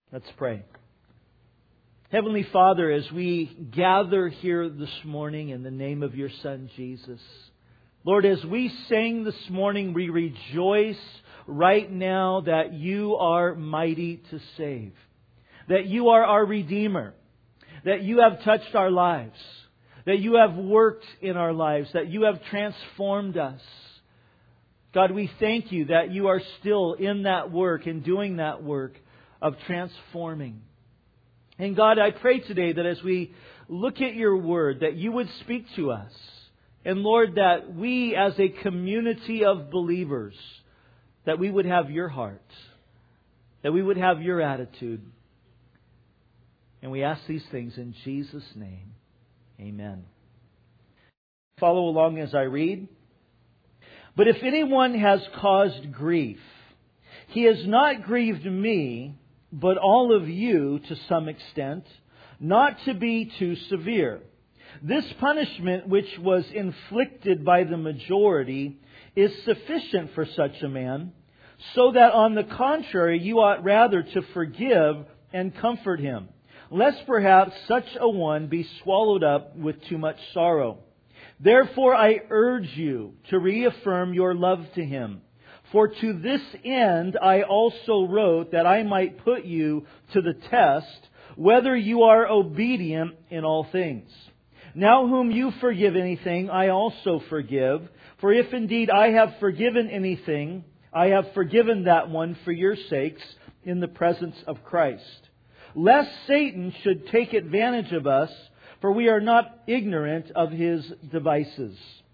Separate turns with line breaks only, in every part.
Let's pray. Heavenly Father, as we gather here this morning in the name of your Son, Jesus, Lord, as we sing this morning, we rejoice right now that you are mighty to save, that you are our Redeemer, that you have touched our lives, that you have worked in our lives, that you have transformed us. God, we thank you that you are still in that work and doing that work of transforming. And God, I pray today that as we look at your word, that you would speak to us. And Lord, that we as a community of believers, that we would have your heart, that we would have your attitude. And we ask these things in Jesus' name. Amen. Follow along as I read. But if anyone has caused grief, he has not grieved me, but all of you to some extent, not to be too severe. This punishment which was inflicted by the majority is sufficient for such a man, so that on the contrary you ought rather to forgive and comfort him, lest perhaps such a one be swallowed up with too much sorrow. Therefore I urge you to reaffirm your love to him. For to this end I also wrote, that I might put you to the test, whether you are obedient in all things. Now whom you forgive anything, I also forgive. For if indeed I have forgiven anything, I have forgiven that one for your sakes in the presence of Christ. Lest Satan should take advantage of us, for we are not ignorant of his devices.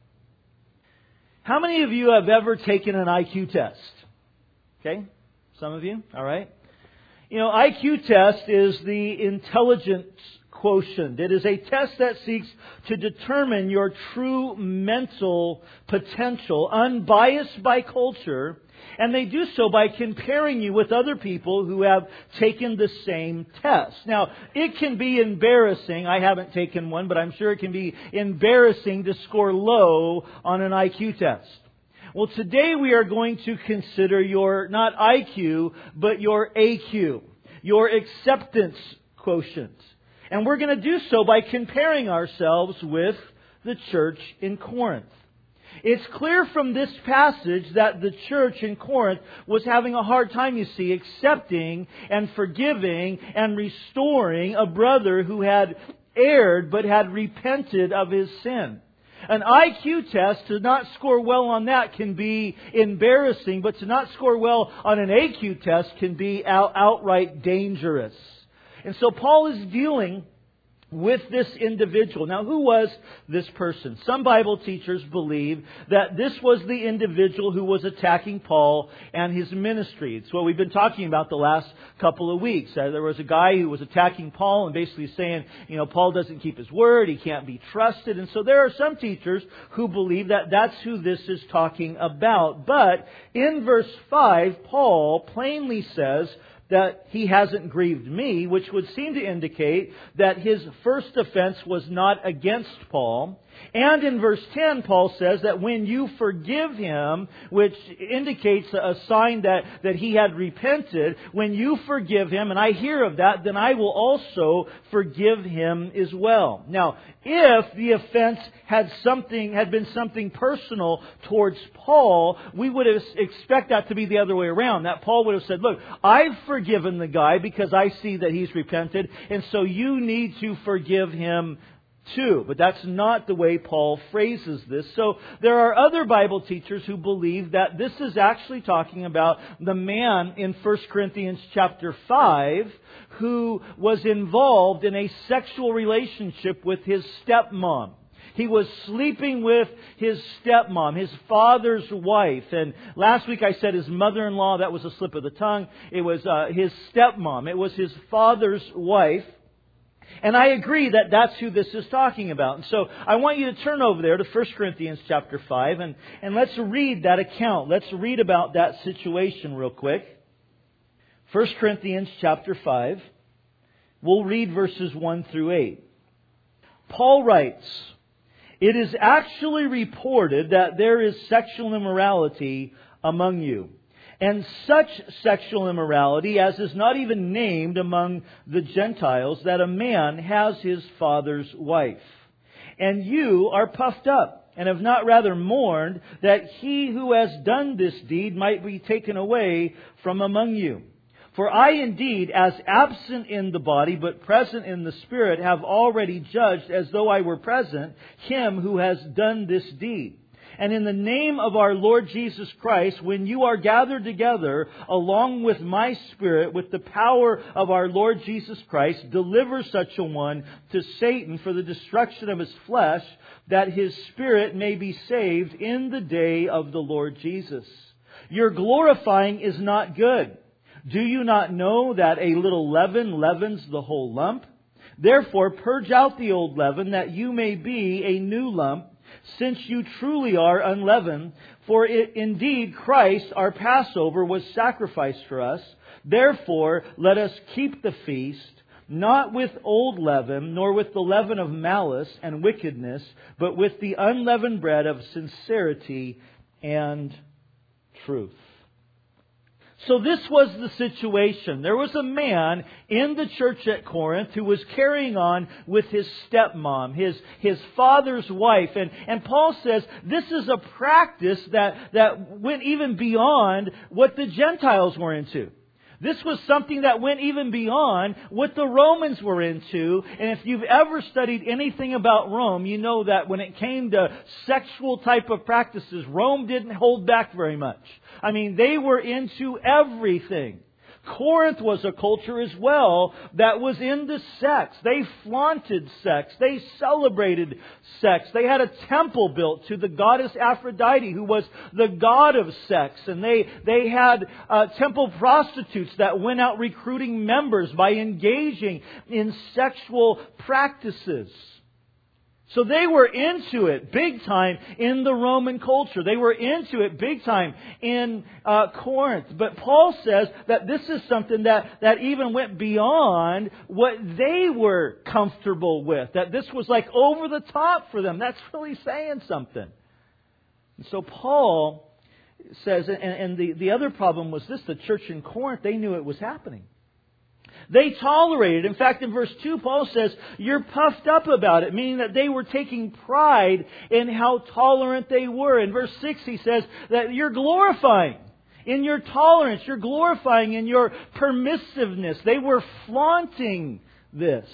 How many of you have ever taken an IQ test? Okay, some of you, all right. You know, IQ test is the intelligence quotient. It is a test that seeks to determine your true mental potential, unbiased by culture, and they do so by comparing you with other people who have taken the same test. Now, it can be embarrassing. I haven't taken one, but I'm sure it can be embarrassing to score low on an IQ test. Well, today we are going to consider your, not IQ, but your AQ, your acceptance quotient. And we're going to do so by comparing ourselves with the church in Corinth. It's clear from this passage that the church in Corinth was having a hard time, you see, accepting and forgiving and restoring a brother who had erred but had repented of his sin. An IQ test, to not score well on that can be embarrassing, but to not score well on an AQ test can be outright dangerous. And so Paul is dealing with this individual. Now, who was this person? Some Bible teachers believe that this was the individual who was attacking Paul and his ministry. It's what we've been talking about the last couple of weeks. There was a guy who was attacking Paul and basically saying, you know, Paul doesn't keep his word, he can't be trusted. And so there are some teachers who believe that that's who this is talking about. But in verse 5, Paul plainly says that he hasn't grieved me, which would seem to indicate that his first offense was not against Paul. And in verse 10, Paul says that when you forgive him, which indicates a sign that he had repented, when you forgive him, and I hear of that, then I will also forgive him as well. Now, if the offense had been something personal towards Paul, we would expect that to be the other way around. That Paul would have said, look, I've forgiven the guy because I see that he's repented, and so you need to forgive him too. But that's not the way Paul phrases this. So there are other Bible teachers who believe that this is actually talking about the man in 1 Corinthians chapter 5 who was involved in a sexual relationship with his stepmom. He was sleeping with his stepmom, his father's wife. And last week I said his mother-in-law. That was a slip of the tongue. It was his stepmom. It was his father's wife. And I agree that that's who this is talking about. And so I want you to turn over there to 1 Corinthians chapter 5 and let's read that account. Let's read about that situation real quick. 1 Corinthians chapter 5. We'll read verses 1 through 8. Paul writes, "It is actually reported that there is sexual immorality among you, and such sexual immorality as is not even named among the Gentiles, that a man has his father's wife. And you are puffed up, and have not rather mourned, that he who has done this deed might be taken away from among you. For I indeed, as absent in the body, but present in the Spirit, have already judged, as though I were present, him who has done this deed. And in the name of our Lord Jesus Christ, when you are gathered together, along with my Spirit, with the power of our Lord Jesus Christ, deliver such a one to Satan for the destruction of his flesh, that his spirit may be saved in the day of the Lord Jesus. Your glorifying is not good. Do you not know that a little leaven leavens the whole lump? Therefore purge out the old leaven, that you may be a new lump, since you truly are unleavened. For indeed Christ, our Passover, was sacrificed for us. Therefore let us keep the feast, not with old leaven, nor with the leaven of malice and wickedness, but with the unleavened bread of sincerity and truth. So this was the situation. There was a man in the church at Corinth who was carrying on with his stepmom, his father's wife. And Paul says this is a practice that went even beyond what the Gentiles were into. This was something that went even beyond what the Romans were into. And if you've ever studied anything about Rome, you know that when it came to sexual type of practices, Rome didn't hold back very much. I mean, they were into everything. Corinth was a culture as well that was into sex. They flaunted sex. They celebrated sex. They had a temple built to the goddess Aphrodite, who was the god of sex. And they had temple prostitutes that went out recruiting members by engaging in sexual practices. So they were into it big time in the Roman culture. They were into it big time in Corinth. But Paul says that this is something that even went beyond what they were comfortable with. That this was like over the top for them. That's really saying something. And so Paul says, and the other problem was this, the church in Corinth, they knew it was happening. They tolerated. In fact, in verse 2, Paul says, you're puffed up about it, meaning that they were taking pride in how tolerant they were. In verse 6, he says that you're glorifying in your tolerance. You're glorifying in your permissiveness. They were flaunting this,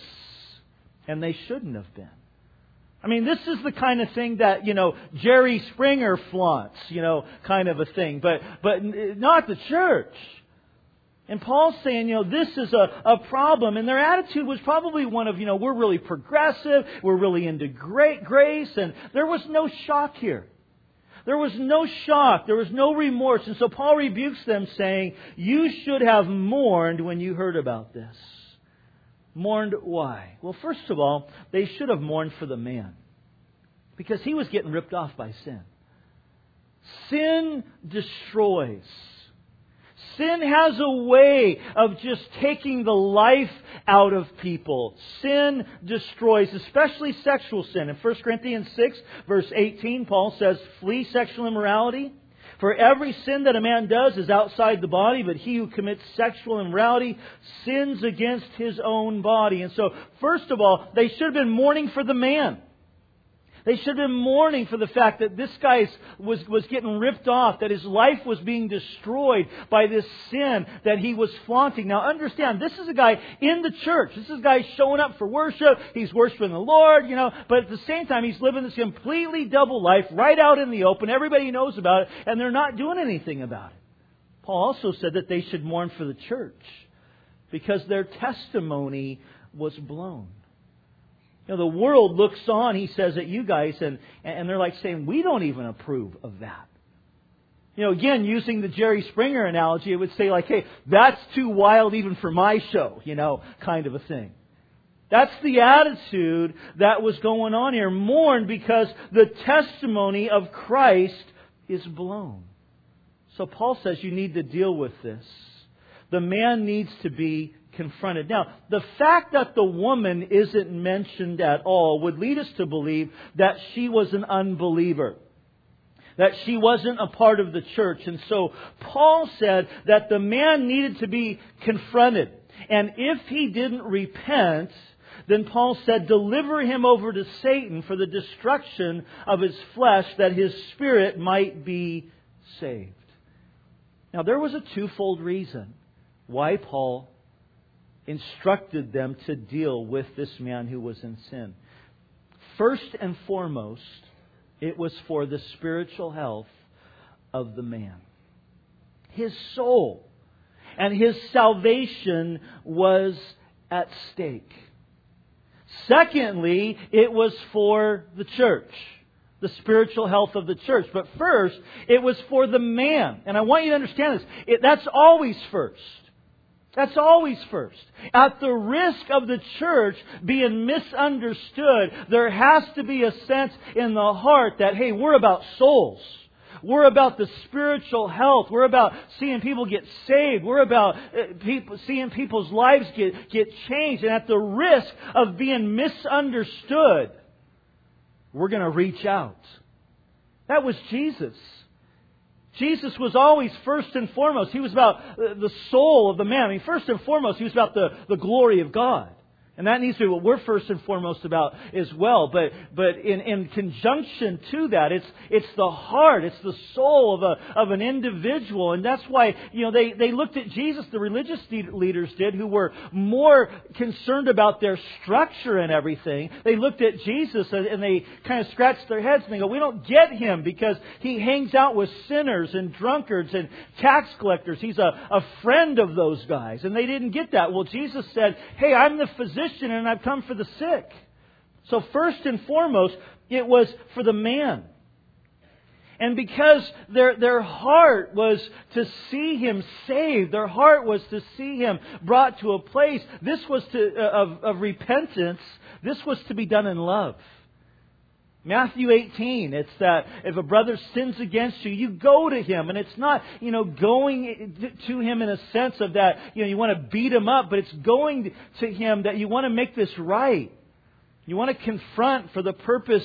and they shouldn't have been. I mean, this is the kind of thing that, Jerry Springer flaunts, kind of a thing, but not the church. And Paul's saying, this is a problem. And their attitude was probably one of, we're really progressive. We're really into great grace. And there was no shock here. There was no shock. There was no remorse. And so Paul rebukes them saying, you should have mourned when you heard about this. Mourned why? Well, first of all, they should have mourned for the man. Because he was getting ripped off by sin. Sin destroys. Sin has a way of just taking the life out of people. Sin destroys, especially sexual sin. In 1 Corinthians 6, verse 18, Paul says, flee sexual immorality. For every sin that a man does is outside the body, but he who commits sexual immorality sins against his own body. And so, first of all, they should have been mourning for the man. They should have been mourning for the fact that this guy was getting ripped off, that his life was being destroyed by this sin that he was flaunting. Now understand, this is a guy in the church. This is a guy showing up for worship. He's worshiping the Lord, but at the same time he's living this completely double life right out in the open. Everybody knows about it, and they're not doing anything about it. Paul also said that they should mourn for the church because their testimony was blown. The world looks on, he says, at you guys, and they're like saying, we don't even approve of that. Again, using the Jerry Springer analogy, it would say like, hey, that's too wild even for my show, kind of a thing. That's the attitude that was going on here. Mourn because the testimony of Christ is blown. So Paul says you need to deal with this. The man needs to be confronted. Now, the fact that the woman isn't mentioned at all would lead us to believe that she was an unbeliever. that she wasn't a part of the church. And so Paul said that the man needed to be confronted. And if he didn't repent, then Paul said, deliver him over to Satan for the destruction of his flesh, that his spirit might be saved. Now there was a twofold reason why Paul instructed them to deal with this man who was in sin. First and foremost, it was for the spiritual health of the man. His soul and his salvation was at stake. Secondly, it was for the church, the spiritual health of the church. But first, it was for the man. And I want you to understand this. That's always first. That's always first. At the risk of the church being misunderstood, there has to be a sense in the heart that, hey, we're about souls. We're about the spiritual health. We're about seeing people get saved. We're about seeing people's lives get changed. And at the risk of being misunderstood, we're going to reach out. That was Jesus. Jesus was always first and foremost. He was about the soul of the man. I mean, first and foremost, He was about the glory of God. And that needs to be what we're first and foremost about as well. But in conjunction to that, it's the heart, it's the soul of an individual. And that's why, they looked at Jesus, the religious leaders did, who were more concerned about their structure and everything. They looked at Jesus and they kind of scratched their heads and they go, we don't get Him because He hangs out with sinners and drunkards and tax collectors. He's a friend of those guys. And they didn't get that. Well, Jesus said, hey, I'm the physician and I've come for the sick. So first and foremost, it was for the man. And because their heart was to see him saved, their heart was to see him brought to a place, this was of repentance, this was to be done in love. Matthew 18, it's that if a brother sins against you, you go to him. And it's not, going to him in a sense of that, you want to beat him up, but it's going to him that you want to make this right. You want to confront for the purpose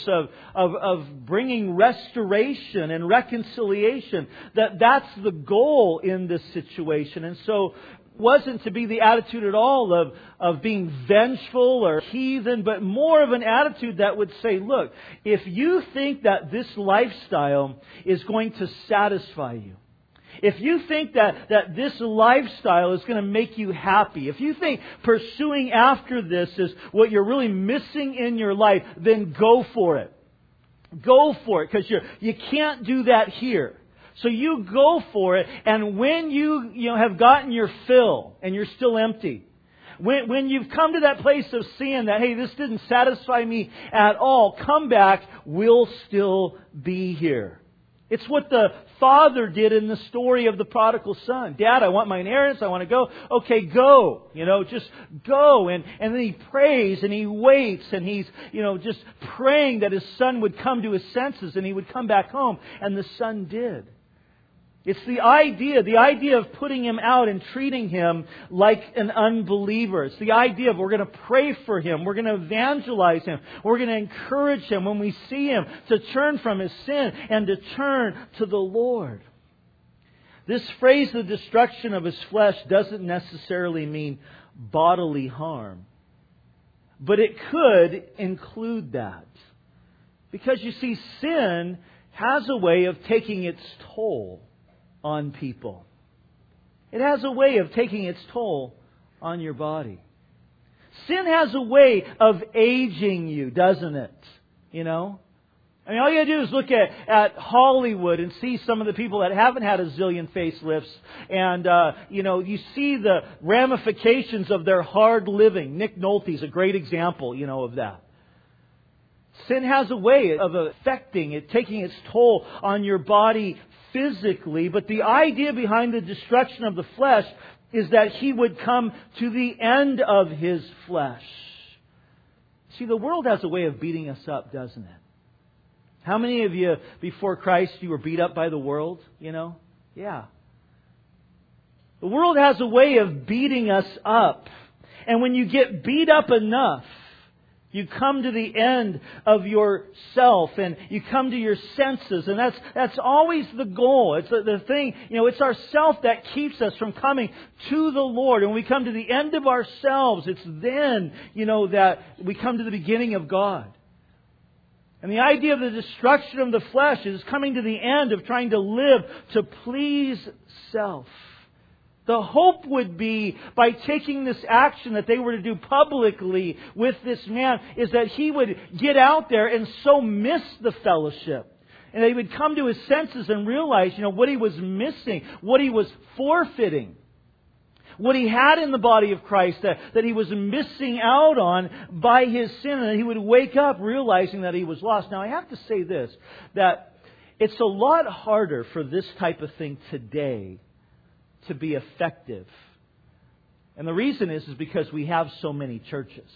of bringing restoration and reconciliation. That's the goal in this situation. And so wasn't to be the attitude at all of being vengeful or heathen, but more of an attitude that would say, look, if you think that this lifestyle is going to satisfy you, if you think that this lifestyle is going to make you happy, if you think pursuing after this is what you're really missing in your life, then go for it. Go for it, because you can't do that here. So you go for it, and when you have gotten your fill and you're still empty, when you've come to that place of seeing that, hey, this didn't satisfy me at all, come back, we'll still be here. It's what the father did in the story of the prodigal son. Dad, I want my inheritance, I want to go. Okay, go. Just go. And then he prays and he waits and he's, just praying that his son would come to his senses and he would come back home. And the son did. It's the idea of putting him out and treating him like an unbeliever. It's the idea of we're going to pray for him. We're going to evangelize him. We're going to encourage him when we see him to turn from his sin and to turn to the Lord. This phrase, the destruction of his flesh, doesn't necessarily mean bodily harm. But it could include that. Because you see, sin has a way of taking its toll on people. It has a way of taking its toll on your body. Sin has a way of aging you, doesn't it? All you got to do is look at Hollywood and see some of the people that haven't had a zillion facelifts. And, you see the ramifications of their hard living. Nick Nolte's a great example, of that. Sin has a way of affecting it, taking its toll on your body physically, but the idea behind the destruction of the flesh is that He would come to the end of His flesh. See, the world has a way of beating us up, doesn't it? How many of you, before Christ, you were beat up by the world? Yeah. The world has a way of beating us up. And when you get beat up enough, You come to the end of yourself and you come to your senses. And that's always the goal. It's the thing, it's ourself that keeps us from coming to the Lord. And when we come to the end of ourselves, it's then, that we come to the beginning of God. And the idea of the destruction of the flesh is coming to the end of trying to live to please self. The hope would be, by taking this action that they were to do publicly with this man, is that he would get out there and so miss the fellowship. And that he would come to his senses and realize, what he was missing, what he was forfeiting. What he had in the body of Christ that he was missing out on by his sin. And that he would wake up realizing that he was lost. Now I have to say this, that it's a lot harder for this type of thing today to be effective. And the reason is because we have so many churches.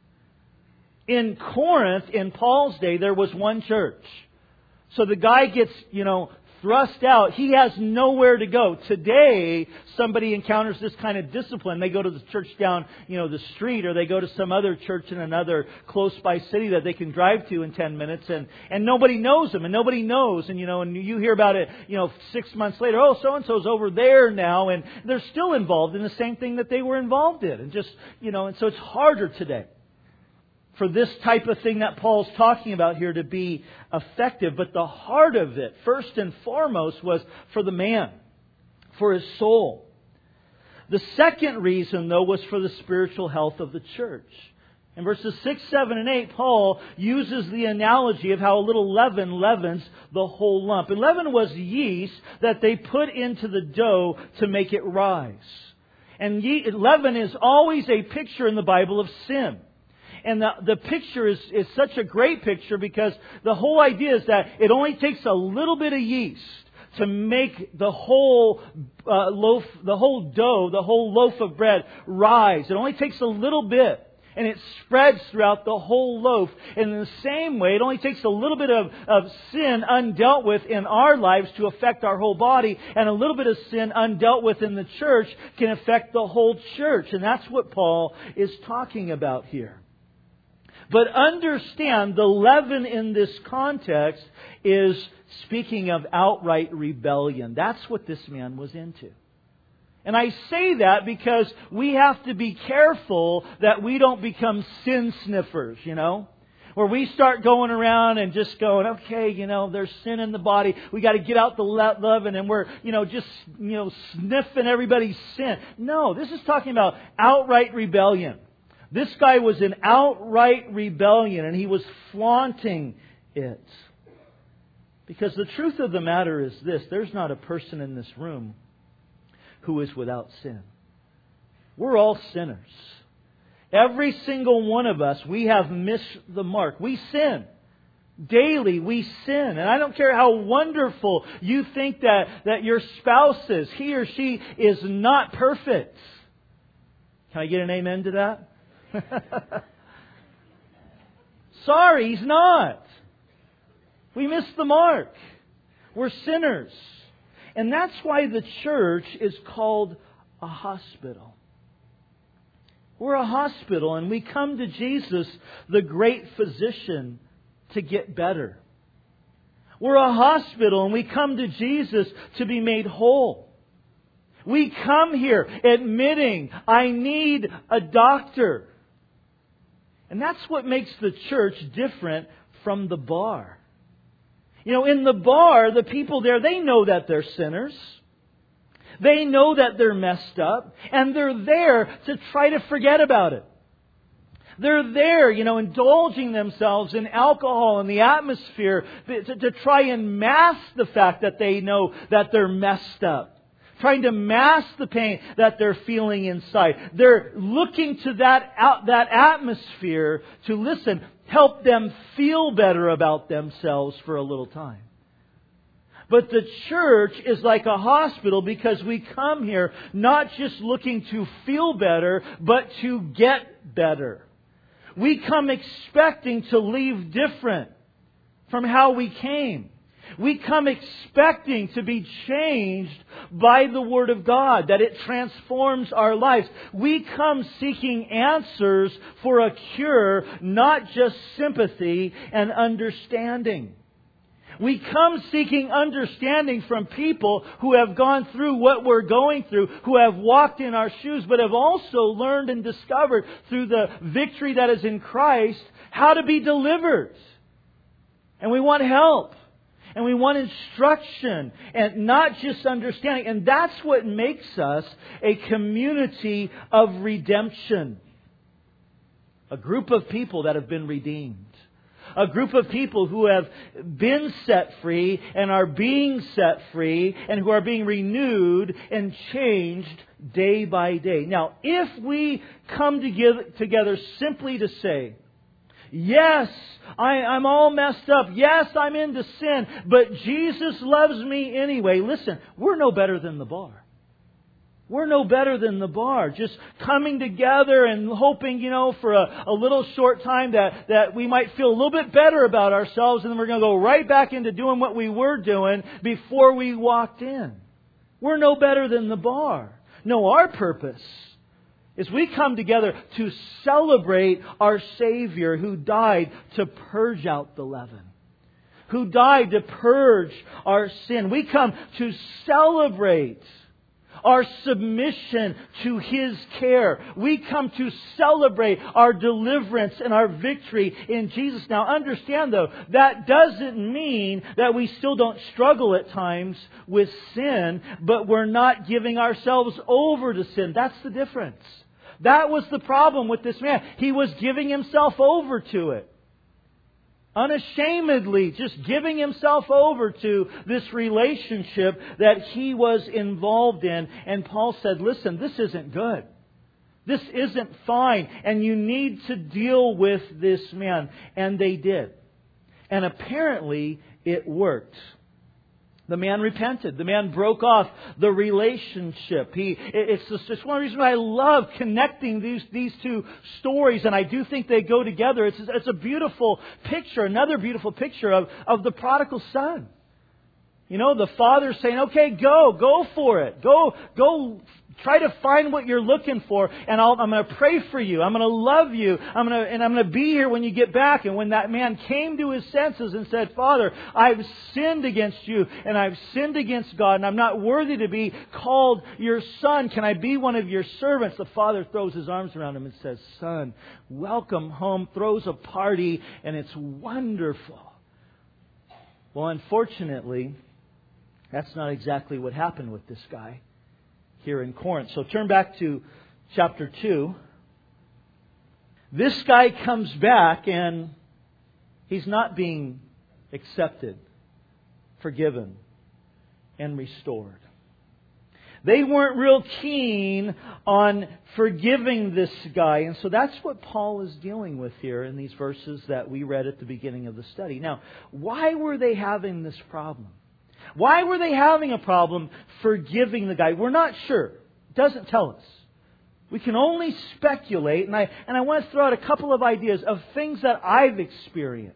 In Corinth, in Paul's day, there was one church. So the guy gets, thrust out. He has nowhere to go. Today, somebody encounters this kind of discipline. They go to the church down, the street, or they go to some other church in another close by city that they can drive to in 10 minutes, and nobody knows them, and nobody knows, and you hear about it, 6 months later, oh, so-and-so's over there now, and they're still involved in the same thing that they were involved in, and just, and so it's harder today for this type of thing that Paul's talking about here to be effective. But the heart of it, first and foremost, was for the man, for his soul. The second reason, though, was for the spiritual health of the church. In verses 6, 7, and 8, Paul uses the analogy of how a little leaven leavens the whole lump. And leaven was yeast that they put into the dough to make it rise. And leaven is always a picture in the Bible of sin. And the picture is such a great picture because the whole idea is that it only takes a little bit of yeast to make the whole loaf, the whole dough, the whole loaf of bread rise. It only takes a little bit. And it spreads throughout the whole loaf. And in the same way, it only takes a little bit of sin undealt with in our lives to affect our whole body. And a little bit of sin undealt with in the church can affect the whole church. And that's what Paul is talking about here. But understand, the leaven in this context is speaking of outright rebellion. That's what this man was into. And I say that because we have to be careful that we don't become sin sniffers, where we start going around and just going, okay, there's sin in the body. We got to get out the leaven, and we're, just sniffing everybody's sin. No, this is talking about outright rebellion. This guy was in outright rebellion, and he was flaunting it. Because the truth of the matter is this: there's not a person in this room who is without sin. We're all sinners. Every single one of us, we have missed the mark. We sin. Daily we sin. And I don't care how wonderful you think that your spouse is. He or she is not perfect. Can I get an amen to that? Sorry, he's not. We missed the mark. We're sinners. And that's why the church is called a hospital. We're a hospital, and we come to Jesus, the great physician, to get better. We're a hospital, and we come to Jesus to be made whole. We come here admitting, I need a doctor. And that's what makes the church different from the bar. In the bar, the people there, they know that they're sinners. They know that they're messed up. And they're there to try to forget about it. They're there, indulging themselves in alcohol and the atmosphere to try and mask the fact that they know that they're messed up. Trying to mask the pain that they're feeling inside. They're looking to that atmosphere to, help them feel better about themselves for a little time. But the church is like a hospital because we come here not just looking to feel better, but to get better. We come expecting to leave different from how we came. We come expecting to be changed by the Word of God, that it transforms our lives. We come seeking answers for a cure, not just sympathy and understanding. We come seeking understanding from people who have gone through what we're going through, who have walked in our shoes, but have also learned and discovered through the victory that is in Christ how to be delivered. And we want help. And we want instruction and not just understanding. And that's what makes us a community of redemption. A group of people that have been redeemed. A group of people who have been set free and are being set free and who are being renewed and changed day by day. Now, if we come together simply to say, yes, I'm all messed up. Yes, I'm into sin. But Jesus loves me anyway. Listen, we're no better than the bar. We're no better than the bar. Just coming together and hoping, for a little short time that we might feel a little bit better about ourselves, and then we're going to go right back into doing what we were doing before we walked in. We're no better than the bar. No, our purpose is we come together to celebrate our Savior who died to purge out the leaven, who died to purge our sin. We come to celebrate our submission to His care. We come to celebrate our deliverance and our victory in Jesus. Now understand though, that doesn't mean that we still don't struggle at times with sin, but we're not giving ourselves over to sin. That's the difference. That was the problem with this man. He was giving himself over to it. Unashamedly, just giving himself over to this relationship that he was involved in. And Paul said, listen, this isn't good. This isn't fine. And you need to deal with this man. And they did. And apparently it worked. The man repented. The man broke off the relationship. It's one of the reasons why I love connecting these two stories, and I do think they go together. It's a beautiful picture, another beautiful picture of the prodigal son. The father saying, okay, go for it. Go try to find what you're looking for, and I'm going to pray for you. I'm going to love you. I'm going to be here when you get back. And when that man came to his senses and said, Father, I've sinned against you, and I've sinned against God, and I'm not worthy to be called your son. Can I be one of your servants? The father throws his arms around him and says, son, welcome home, throws a party, and it's wonderful. Well, unfortunately, that's not exactly what happened with this guy here in Corinth. So turn back to chapter 2. This guy comes back and he's not being accepted, forgiven, and restored. They weren't real keen on forgiving this guy. And so that's what Paul is dealing with here in these verses that we read at the beginning of the study. Now, why were they having this problem? Why were they having a problem forgiving the guy? We're not sure. It doesn't tell us. We can only speculate, and I want to throw out a couple of ideas of things that I've experienced.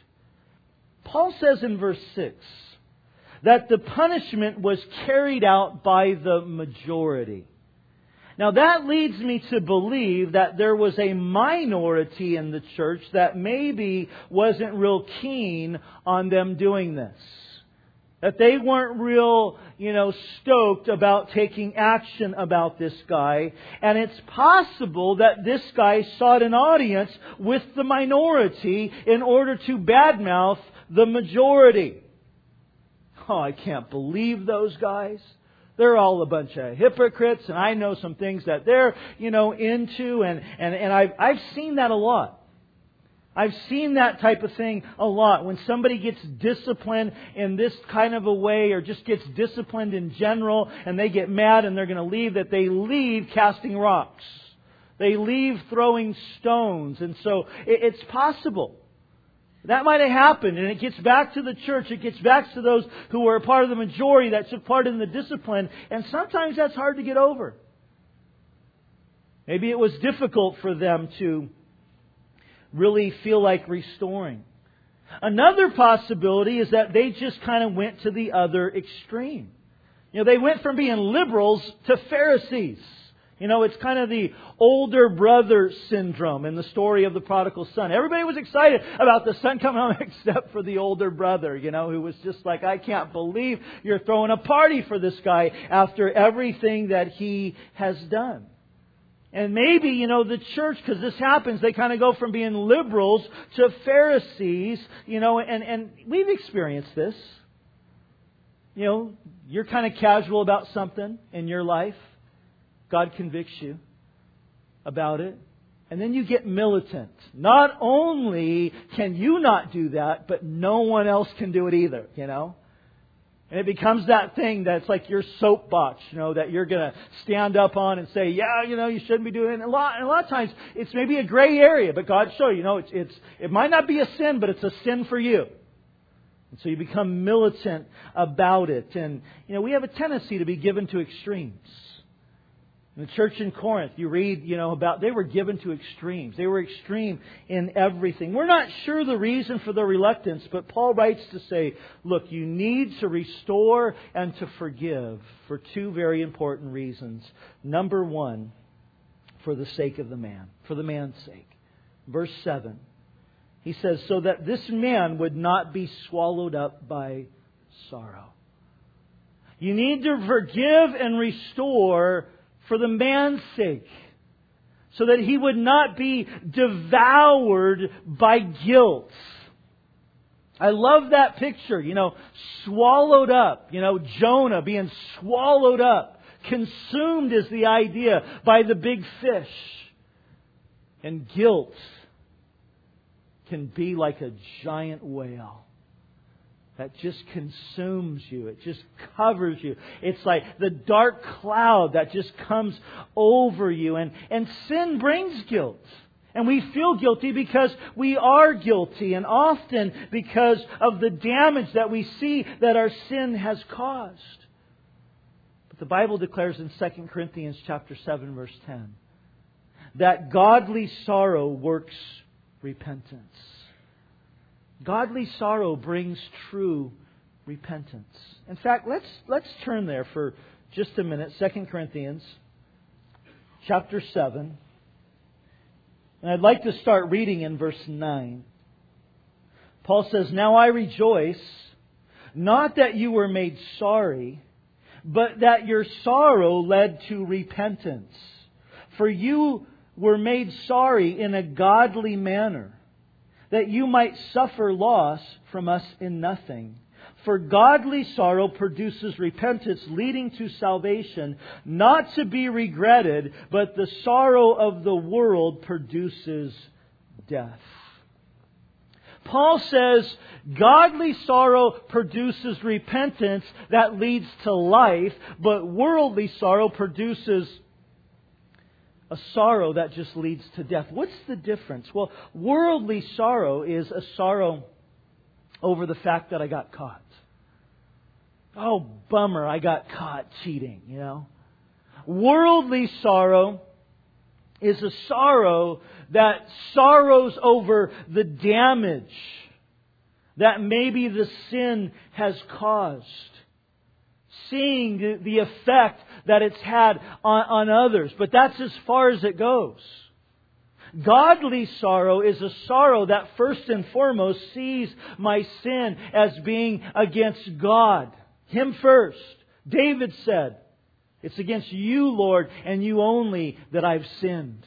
Paul says in verse 6 that the punishment was carried out by the majority. Now that leads me to believe that there was a minority in the church that maybe wasn't real keen on them doing this. That they weren't real, stoked about taking action about this guy. And it's possible that this guy sought an audience with the minority in order to badmouth the majority. Oh, I can't believe those guys. They're all a bunch of hypocrites, and I know some things that they're, into, and I've seen that a lot. I've seen that type of thing a lot. When somebody gets disciplined in this kind of a way, or just gets disciplined in general, and they get mad and they're going to leave, that they leave casting rocks. They leave throwing stones. And so it's possible. That might have happened, and it gets back to the church. It gets back to those who were a part of the majority that took part in the discipline. And sometimes that's hard to get over. Maybe it was difficult for them to really feel like restoring. Another possibility is that they just kind of went to the other extreme. They went from being liberals to Pharisees. It's kind of the older brother syndrome in the story of the prodigal son. Everybody was excited about the son coming home except for the older brother, who was just like, I can't believe you're throwing a party for this guy after everything that he has done. And maybe, the church, because this happens, they kind of go from being liberals to Pharisees, and we've experienced this. You're kind of casual about something in your life. God convicts you about it. And then you get militant. Not only can you not do that, but no one else can do it either, And it becomes that thing that's like your soapbox, that you're going to stand up on and say, yeah, you shouldn't be doing it. And a lot of times it's maybe a gray area, but God show you, it might not be a sin, but it's a sin for you. And so you become militant about it. And, we have a tendency to be given to extremes. In the church in Corinth, you read, about they were given to extremes. They were extreme in everything. We're not sure the reason for the reluctance, but Paul writes to say, look, you need to restore and to forgive for two very important reasons. Number one, for the sake of the man, for the man's sake. Verse 7, he says, so that this man would not be swallowed up by sorrow. You need to forgive and restore for the man's sake, so that he would not be devoured by guilt. I love that picture, swallowed up, Jonah being swallowed up. Consumed is the idea by the big fish. And guilt can be like a giant whale that just consumes you. It just covers you. It's like the dark cloud that just comes over you. And sin brings guilt. And we feel guilty because we are guilty. And often because of the damage that we see that our sin has caused. But the Bible declares in 2 Corinthians chapter 7 verse 10 that godly sorrow works repentance. Godly sorrow brings true repentance. In fact, let's turn there for just a minute. 2 Corinthians chapter 7. And I'd like to start reading in verse 9. Paul says, now I rejoice, not that you were made sorry, but that your sorrow led to repentance. For you were made sorry in a godly manner, that you might suffer loss from us in nothing. For godly sorrow produces repentance leading to salvation, not to be regretted, but the sorrow of the world produces death. Paul says godly sorrow produces repentance that leads to life, but worldly sorrow produces a sorrow that just leads to death. What's the difference? Well, worldly sorrow is a sorrow over the fact that I got caught. Oh, bummer, I got caught cheating, Worldly sorrow is a sorrow that sorrows over the damage that maybe the sin has caused. Seeing the effect that it's had on others. But that's as far as it goes. Godly sorrow is a sorrow that first and foremost sees my sin as being against God. Him first. David said, it's against you, Lord, and you only that I've sinned.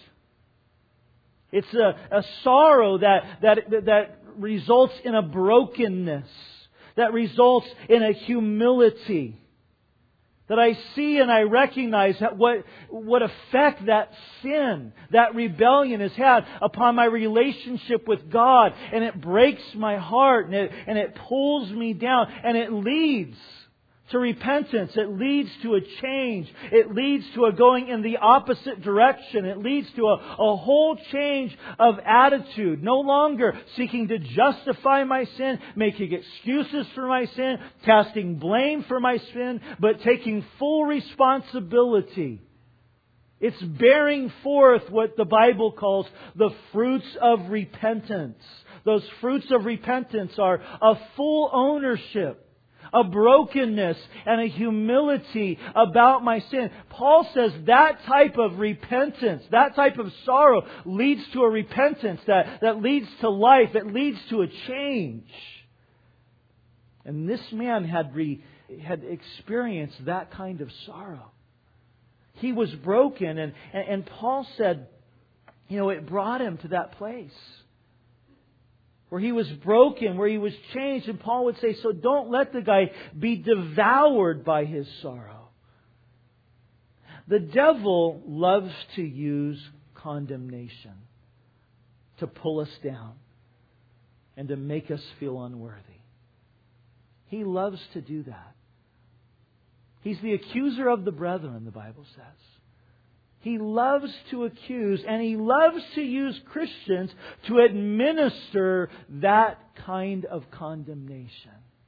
It's a sorrow that results in a brokenness. That results in a humility. That I see and I recognize what effect that sin, that rebellion has had upon my relationship with God. And it breaks my heart and it pulls me down. And it leads to repentance. It leads to a change. It leads to a going in the opposite direction. It leads to a whole change of attitude. No longer seeking to justify my sin, making excuses for my sin, casting blame for my sin, but taking full responsibility. It's bearing forth what the Bible calls the fruits of repentance. Those fruits of repentance are a full ownership, a brokenness, and a humility about my sin. Paul says that type of repentance, that type of sorrow leads to a repentance that leads to life, that leads to a change. And this man had experienced that kind of sorrow. He was broken, and Paul said, it brought him to that place where he was broken, where he was changed. And Paul would say, so don't let the guy be devoured by his sorrow. The devil loves to use condemnation to pull us down and to make us feel unworthy. He loves to do that. He's the accuser of the brethren, the Bible says. He loves to accuse, and he loves to use Christians to administer that kind of condemnation.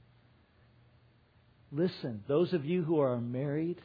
Listen, those of you who are married,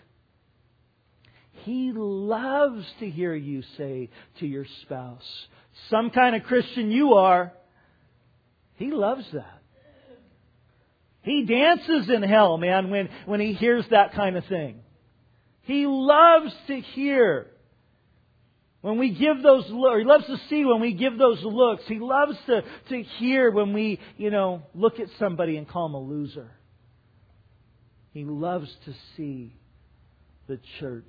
he loves to hear you say to your spouse, some kind of Christian you are. He loves that. He dances in hell, man, when he hears that kind of thing. He loves to hear when we give those looks. He loves to see when we give those looks. He loves to hear when we, look at somebody and call them a loser. He loves to see the church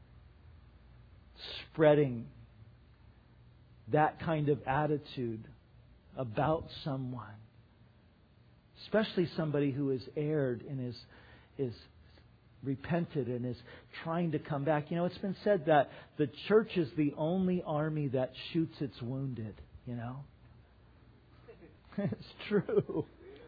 spreading that kind of attitude about someone. Especially somebody who has erred and is repented and is trying to come back. It's been said that the church is the only army that shoots its wounded. It's true.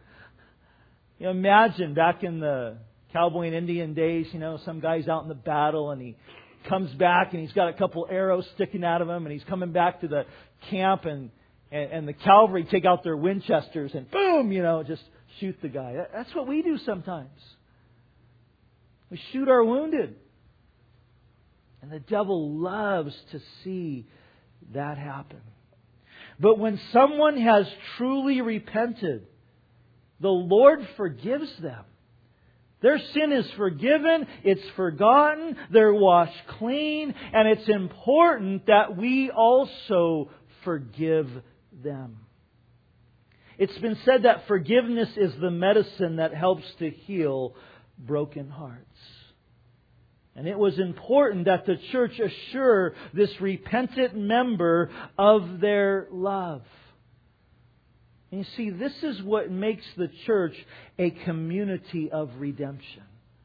Imagine back in the cowboy and Indian days, some guy's out in the battle and he comes back and he's got a couple arrows sticking out of him and he's coming back to the camp and the cavalry take out their Winchesters and boom, just shoot the guy. That's what we do sometimes. We shoot our wounded. And the devil loves to see that happen. But when someone has truly repented, the Lord forgives them. Their sin is forgiven, it's forgotten, they're washed clean, and it's important that we also forgive them. It's been said that forgiveness is the medicine that helps to heal broken hearts. And it was important that the church assure this repentant member of their love. And you see, this is what makes the church a community of redemption.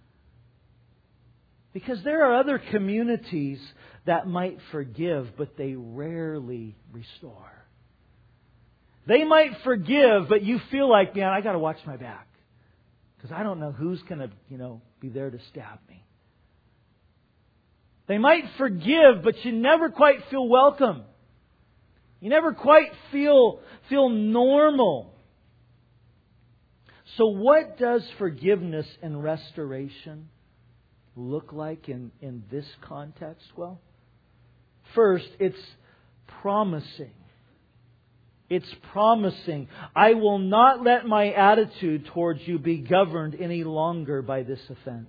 Because there are other communities that might forgive, but they rarely restore. They might forgive, but you feel like, man, I got to watch my back. Because I don't know who's going to, be there to stab me. They might forgive, but you never quite feel welcome. You never quite feel normal. So what does forgiveness and restoration look like in this context? Well, first, it's promising. It's promising. I will not let my attitude towards you be governed any longer by this offense.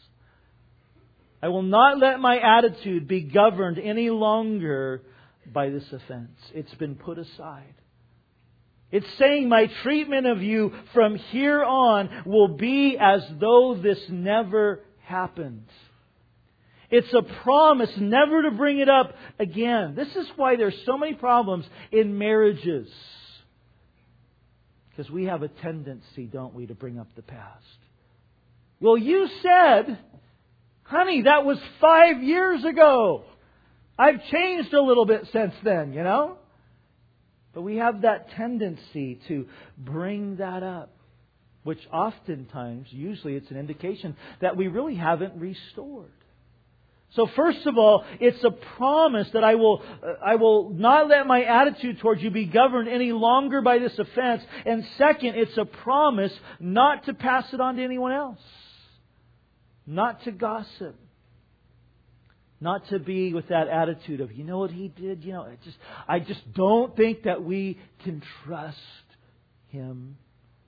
I will not let my attitude be governed any longer by this offense. It's been put aside. It's saying my treatment of you from here on will be as though this never happened. It's a promise never to bring it up again. This is why there's so many problems in marriages. Because we have a tendency, don't we, to bring up the past. Well, you said, honey, that was 5 years ago. I've changed a little bit since then, But we have that tendency to bring that up. Which oftentimes, usually it's an indication that we really haven't restored. So first of all, it's a promise that I will not let my attitude towards you be governed any longer by this offense. And second, it's a promise not to pass it on to anyone else. Not to gossip. Not to be with that attitude of, you know what he did? I just don't think that we can trust him.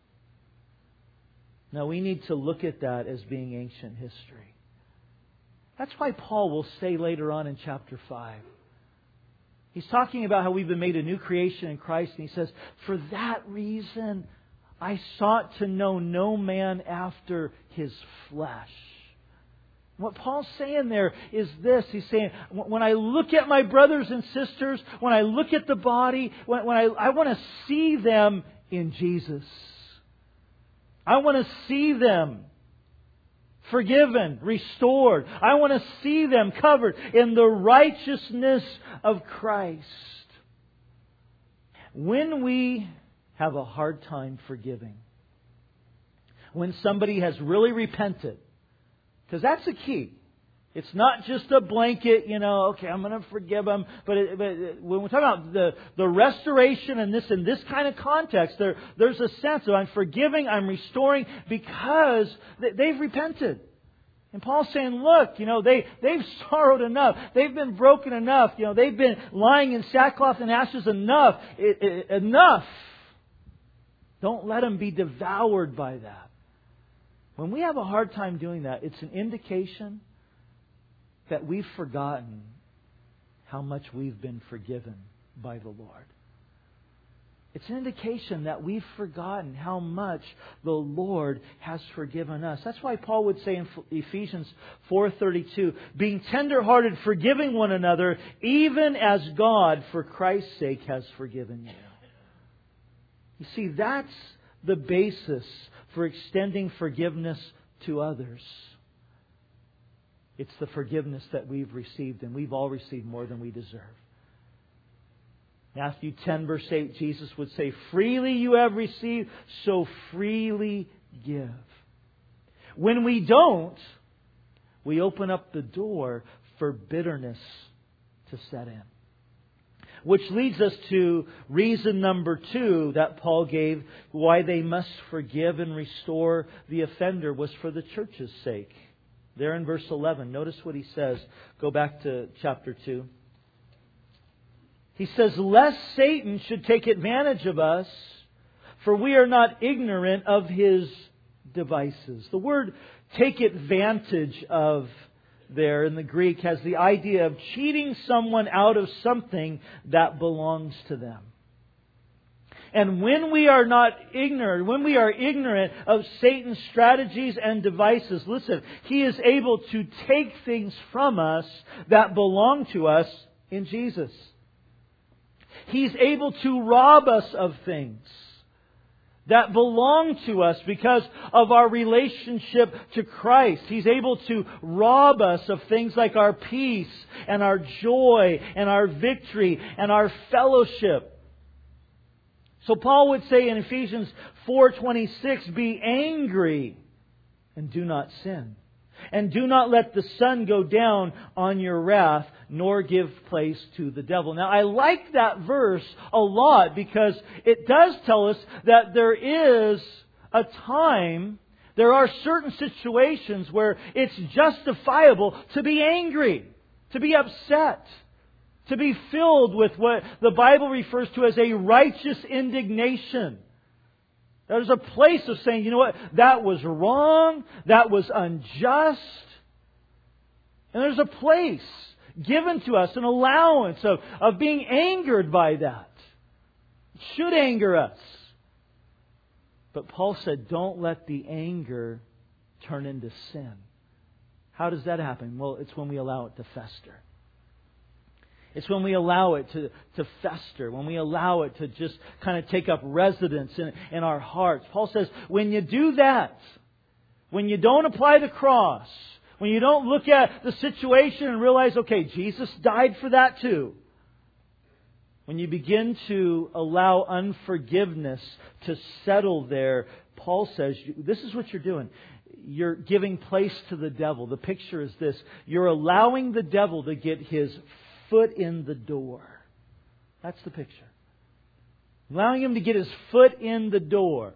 No, we need to look at that as being ancient history. That's why Paul will say later on in chapter 5. He's talking about how we've been made a new creation in Christ. And he says, for that reason, I sought to know no man after his flesh. What Paul's saying there is this. He's saying, when I look at my brothers and sisters, when I look at the body, when I want to see them in Jesus. I want to see them forgiven, restored. I want to see them covered in the righteousness of Christ. When we have a hard time forgiving, when somebody has really repented, because that's the key. It's not just a blanket, okay, I'm going to forgive them. But when we're talking about the restoration in this kind of context, there's a sense of I'm forgiving, I'm restoring because they've repented. And Paul's saying, look, they've sorrowed enough. They've been broken enough. They've been lying in sackcloth and ashes enough. Enough. Don't let them be devoured by that. When we have a hard time doing that, it's an indication that we've forgotten how much we've been forgiven by the Lord. It's an indication that we've forgotten how much the Lord has forgiven us. That's why Paul would say in Ephesians 4:32, being tender-hearted, forgiving one another, even as God, for Christ's sake, has forgiven you. You see, that's the basis for extending forgiveness to others. It's the forgiveness that we've received, and we've all received more than we deserve. Matthew 10 verse 8, Jesus would say, freely you have received, so freely give. When we don't, we open up the door for bitterness to set in. Which leads us to reason number 2 that Paul gave why they must forgive and restore the offender was for the church's sake. There in verse 11, notice what he says. Go back to chapter 2. He says, lest Satan should take advantage of us, for we are not ignorant of his devices. The word take advantage of there in the Greek has the idea of cheating someone out of something that belongs to them. And when we are ignorant of Satan's strategies and devices, listen, he is able to take things from us that belong to us in Jesus. He's able to rob us of things that belong to us because of our relationship to Christ. He's able to rob us of things like our peace and our joy and our victory and our fellowship. So Paul would say in Ephesians 4:26, be angry and do not sin. And do not let the sun go down on your wrath, nor give place to the devil. Now, I like that verse a lot because it does tell us that there is a time, there are certain situations where it's justifiable to be angry, to be upset, to be filled with what the Bible refers to as a righteous indignation. There's a place of saying, you know what, that was wrong, that was unjust. And there's a place given to us, an allowance of being angered by that. It should anger us. But Paul said, don't let the anger turn into sin. How does that happen? Well, it's when we allow it to fester. It's when we allow it to fester, when we allow it to just kind of take up residence in our hearts. Paul says, when you do that, when you don't apply the cross, when you don't look at the situation and realize, okay, Jesus died for that too. When you begin to allow unforgiveness to settle there, Paul says, this is what you're doing. You're giving place to the devil. The picture is this. You're allowing the devil to get his foot in the door. That's the picture. Allowing him to get his foot in the door.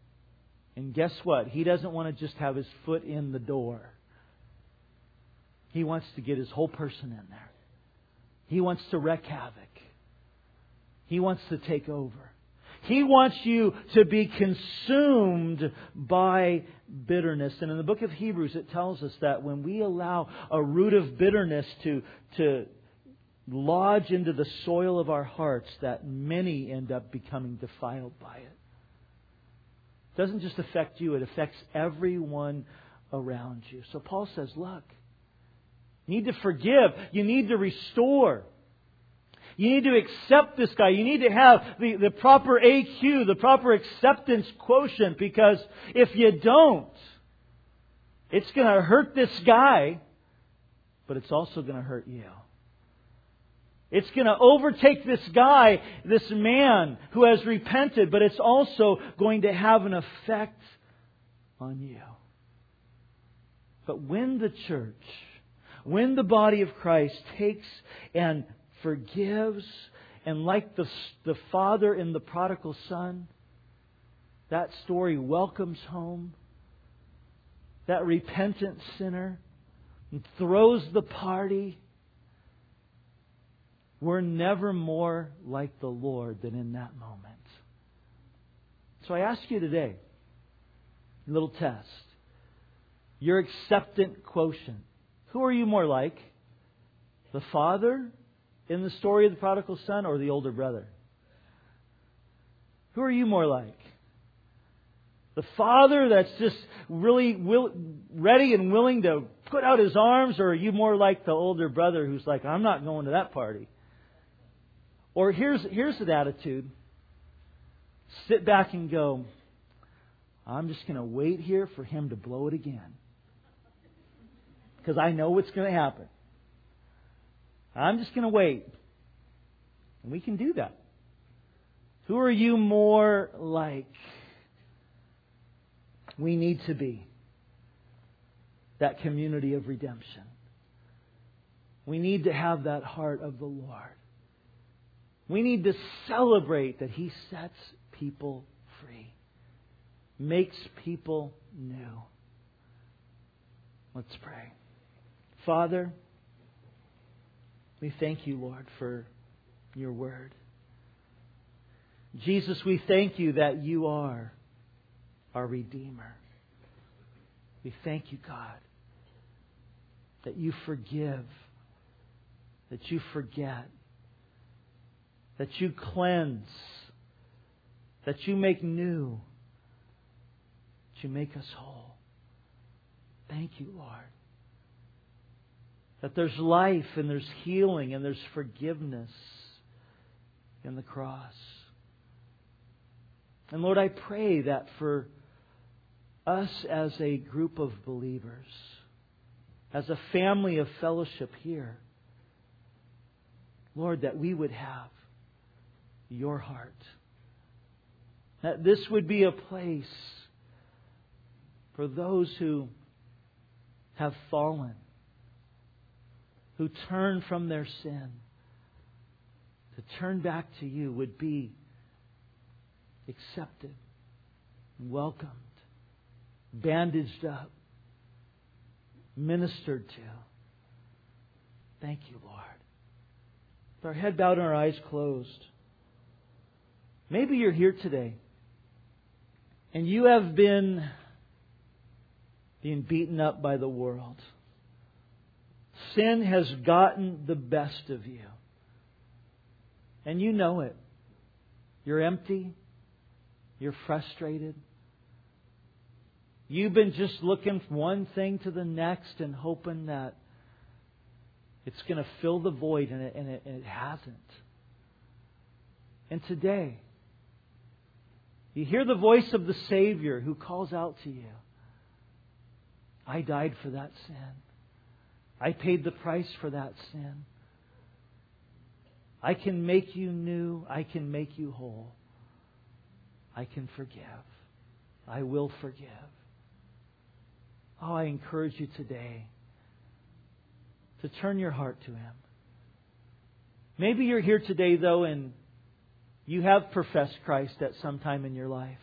And guess what? He doesn't want to just have his foot in the door. He wants to get His whole person in there. He wants to wreak havoc. He wants to take over. He wants you to be consumed by bitterness. And in the book of Hebrews it tells us that when we allow a root of bitterness to lodge into the soil of our hearts, that many end up becoming defiled by it. It doesn't just affect you, it affects everyone around you. So Paul says, look, you need to forgive. You need to restore. You need to accept this guy. You need to have the proper AQ, the proper acceptance quotient, because if you don't, it's going to hurt this guy, but it's also going to hurt you. It's going to overtake this guy, this man who has repented, but it's also going to have an effect on you. But when the church, when the body of Christ takes and forgives, and like the father in the prodigal son, that story welcomes home that repentant sinner and throws the party, we're never more like the Lord than in that moment. So I ask you today, a little test. Your acceptance quotient. Who are you more like? The father in the story of the prodigal son, or the older brother? Who are you more like? The father that's just really ready and willing to put out his arms, or are you more like the older brother who's like, I'm not going to that party? Or here's an attitude. Sit back and go, I'm just going to wait here for him to blow it again. Because I know what's going to happen. I'm just going to wait. And we can do that. Who are you more like? We need to be that community of redemption. We need to have that heart of the Lord. We need to celebrate that He sets people free, makes people new. Let's pray. Father, we thank You, Lord, for Your Word. Jesus, we thank You that You are our Redeemer. We thank You, God, that You forgive, that You forget, that You cleanse, that You make new, that You make us whole. Thank You, Lord. That there's life and there's healing and there's forgiveness in the cross. And Lord, I pray that for us as a group of believers, as a family of fellowship here, Lord, that we would have Your heart. That this would be a place for those who have fallen, who turn from their sin, to turn back to You, would be accepted, welcomed, bandaged up, ministered to. Thank You, Lord. With our head bowed and our eyes closed, maybe you're here today and you have been being beaten up by the world. Sin has gotten the best of you. And you know it. You're empty. You're frustrated. You've been just looking from one thing to the next and hoping that it's going to fill the void, and it hasn't. And today, you hear the voice of the Savior who calls out to you. I died for that sin. I paid the price for that sin. I can make you new. I can make you whole. I can forgive. I will forgive. Oh, I encourage you today to turn your heart to Him. Maybe you're here today, though, and you have professed Christ at some time in your life.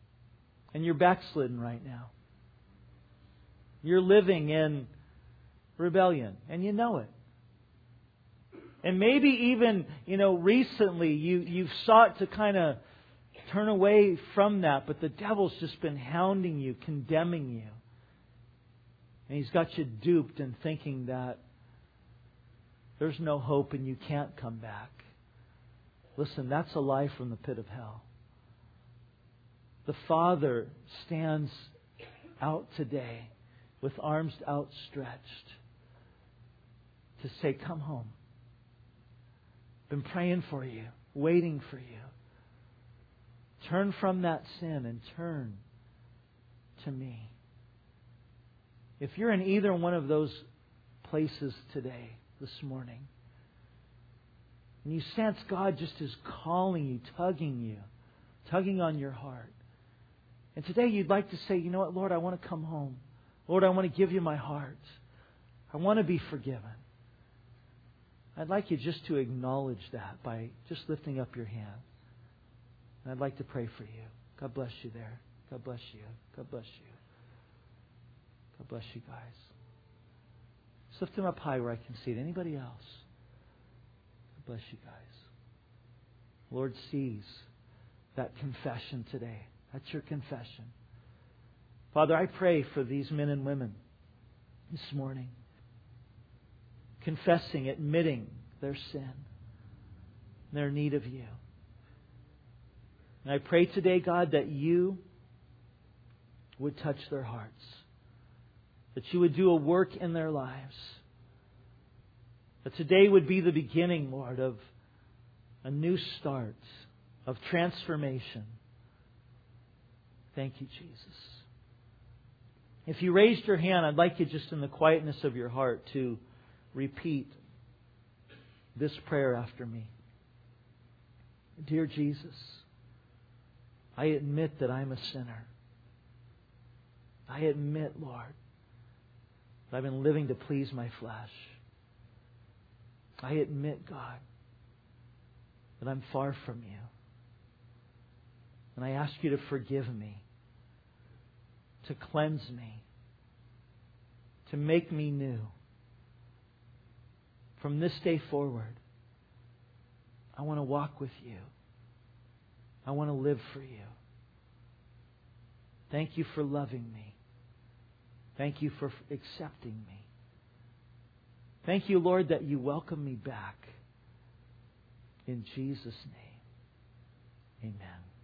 And you're backslidden right now. You're living in rebellion, and you know it. And maybe even, recently you've sought to kind of turn away from that, but the devil's just been hounding you, condemning you. And he's got you duped in thinking that there's no hope and you can't come back. Listen, that's a lie from the pit of hell. The Father stands out today with arms outstretched to say, come home. Been praying for you, waiting for you. Turn from that sin and turn to me. If you're in either one of those places today, this morning, and you sense God just is calling you, tugging on your heart, and today you'd like to say, you know what, Lord, I want to come home. Lord, I want to give you my heart. I want to be forgiven. I'd like you just to acknowledge that by just lifting up your hand. And I'd like to pray for you. God bless you there. God bless you. God bless you. God bless you guys. Just lift them up high where I can see it. Anybody else? God bless you guys. Lord sees that confession today. That's your confession. Father, I pray for these men and women this morning, confessing, admitting their sin, their need of you. And I pray today, God, that you would touch their hearts, that you would do a work in their lives, that today would be the beginning, Lord, of a new start, of transformation. Thank you, Jesus. If you raised your hand, I'd like you just in the quietness of your heart to repeat this prayer after me. Dear Jesus, I admit that I'm a sinner. I admit, Lord, that I've been living to please my flesh. I admit, God, that I'm far from you. And I ask you to forgive me, to cleanse me, to make me new. From this day forward, I want to walk with you. I want to live for you. Thank you for loving me. Thank you for accepting me. Thank you, Lord, that you welcome me back. In Jesus' name, amen.